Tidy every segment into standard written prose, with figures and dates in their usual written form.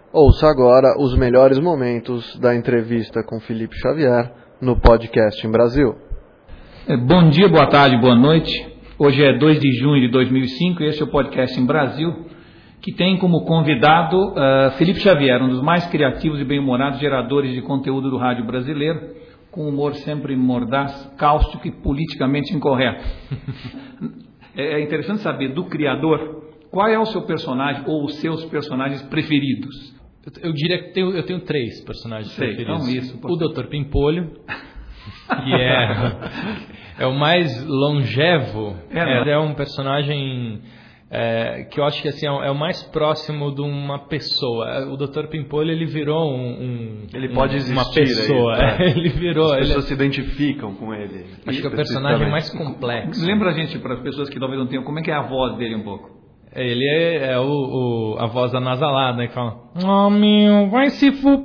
Ouça agora os melhores momentos da entrevista com Felipe Xavier no Podcast em Brasil. Bom dia, boa tarde, boa noite. Hoje é 2 de junho de 2005 e esse é o Podcast em Brasil, que tem como convidado Felipe Xavier, um dos mais criativos e bem-humorados geradores de conteúdo do rádio brasileiro, com humor sempre mordaz, cáustico e politicamente incorreto. É interessante saber do criador qual é o seu personagem ou os seus personagens preferidos. Eu diria que eu tenho 3 personagens preferidos. Então isso, o Dr. Pimpolho, que é o mais longevo. É um personagem que eu acho que assim, é o mais próximo de uma pessoa. O Dr. Pimpolho, ele virou ele pode existir uma pessoa. Aí, tá? Ele virou. As pessoas se identificam com ele. Acho que é o personagem mais complexo. Lembra a gente, para as pessoas que talvez não tenham, como é que é a voz dele um pouco? Ele é a voz anasalada, né? Que fala: "Ah, meu, vai se fuder."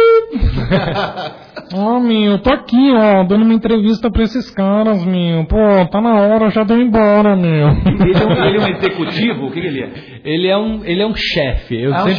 "Ah, meu, tô aqui, ó, dando uma entrevista pra esses caras, meu. Pô, tá na hora, já deu embora, meu." Ele é um executivo? O que ele é? Ele é um chefe.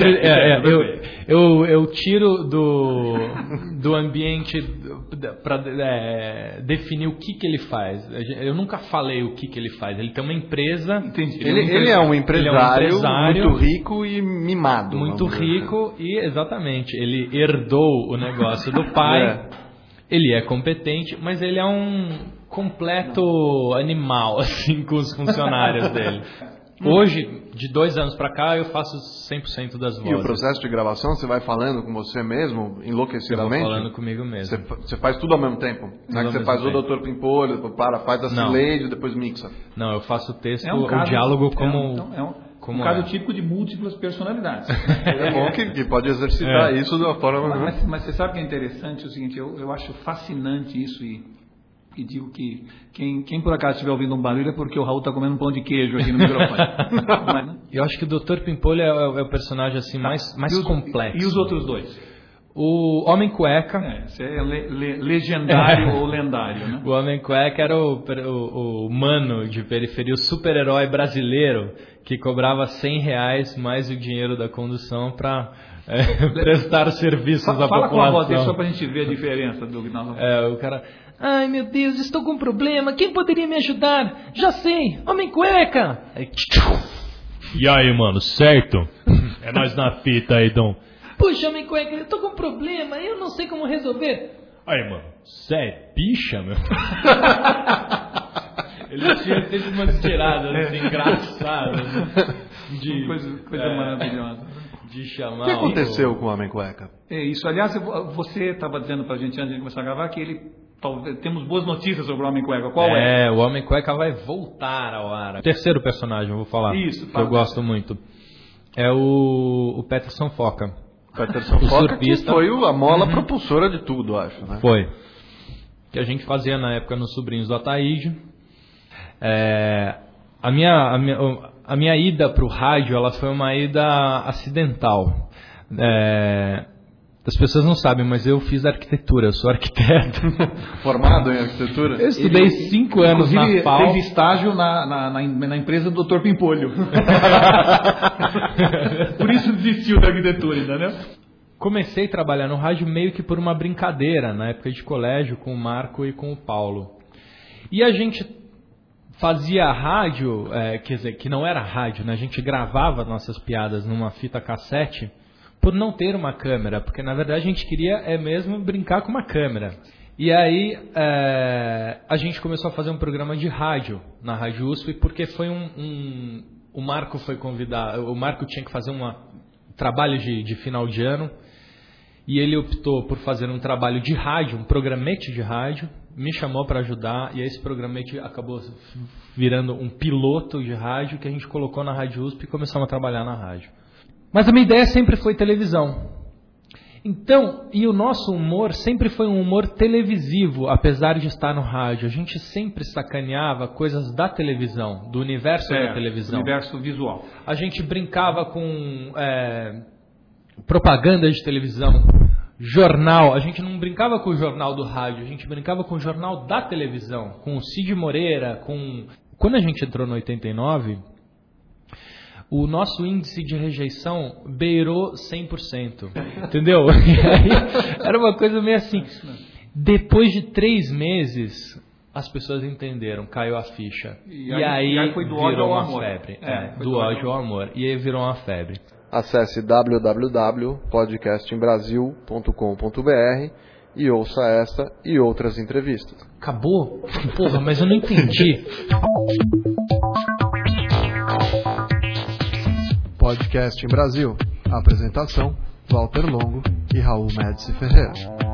Eu tiro do ambiente para definir o que ele faz. Eu nunca falei o que ele faz. Ele tem uma empresa. Entendi. Ele é um empresário muito rico e mimado. Muito rico e, exatamente, ele herdou o negócio do pai. Ele é competente, mas ele é um completo animal, assim, com os funcionários dele. Hoje, de 2 anos pra cá, eu faço 100% das vozes. E o processo de gravação, você vai falando com você mesmo, enlouquecidamente? Eu vou falando comigo mesmo. Você faz tudo ao mesmo tempo? Não é que você faz o Dr. Pimpolho, faz a Cileide e depois mixa? Não, eu faço o texto, o diálogo como um caso típico de múltiplas personalidades. É bom que pode exercitar isso de uma forma... Mas você sabe que é interessante o seguinte, eu acho fascinante isso e digo que quem por acaso estiver ouvindo um barulho é porque o Raul está comendo um pão de queijo aqui no microfone. Mas, né? Eu acho que o Dr. Pimpolho é o personagem assim, mais complexo. E os outros 2? O Homem Cueca. Esse é legendário ou lendário, né? O Homem Cueca era o mano de periferia, o super-herói brasileiro que cobrava R$100 mais o dinheiro da condução para prestar serviços à população. Fala com a voz dele só para a gente ver a diferença do que nós vamos falar. O cara... "Ai, meu Deus, estou com um problema. Quem poderia me ajudar? Já sei, Homem Cueca." "E aí, mano, certo? É nós na fita aí, Dom." "Puxa, Homem Cueca, eu tô com um problema, eu não sei como resolver." "Aí, mano, cê é bicha, meu?" Ele tinha sempre umas tiradas assim, engraçadas. Coisa maravilhosa. De chamar. O que aconteceu com o Homem Cueca? É isso. Aliás, você estava dizendo pra gente antes de começar a gravar que temos boas notícias sobre o Homem Cueca. Qual é? O Homem Cueca vai voltar ao ar. O terceiro personagem, eu vou falar. Isso, que eu gosto muito. É o Peterson Foca. Peterson Foca, que foi a mola propulsora de tudo, acho, né? Foi. Que a gente fazia na época nos Sobrinhos do Ataíde. A minha ida para o rádio, ela foi uma ida acidental. As pessoas não sabem, mas eu fiz arquitetura, eu sou arquiteto. Formado em arquitetura? Eu estudei 5 anos na FAO. Fez estágio na empresa do Dr. Pimpolho. Por isso desistiu da arquitetura, entendeu? Comecei a trabalhar no rádio meio que por uma brincadeira, na época de colégio, com o Marco e com o Paulo. E a gente fazia rádio, quer dizer, que não era rádio, né? A gente gravava nossas piadas numa fita cassete, por não ter uma câmera, porque na verdade a gente queria mesmo brincar com uma câmera. E aí a gente começou a fazer um programa de rádio na Rádio USP, porque foi o Marco foi convidado, o Marco tinha que fazer um trabalho de final de ano, e ele optou por fazer um trabalho de rádio, um programete de rádio, me chamou para ajudar, e esse programete acabou virando um piloto de rádio que a gente colocou na Rádio USP e começamos a trabalhar na rádio. Mas a minha ideia sempre foi televisão. Então, e o nosso humor sempre foi um humor televisivo, apesar de estar no rádio. A gente sempre sacaneava coisas da televisão, do universo da televisão. Universo visual. A gente brincava com propaganda de televisão, jornal. A gente não brincava com o jornal do rádio, a gente brincava com o jornal da televisão, com o Cid Moreira, com... Quando a gente entrou no 89... o nosso índice de rejeição beirou 100%. Entendeu? E aí, era uma coisa meio assim. Depois de 3 meses, as pessoas entenderam, caiu a ficha. E aí foi do virou uma amor. febre. Do ódio ao amor. E aí virou uma febre. Acesse www.podcastembrasil.com.br e ouça essa e outras entrevistas. Acabou? Porra, mas eu não entendi. Podcast em Brasil. Apresentação: Walter Longo e Raul Médici Ferreira.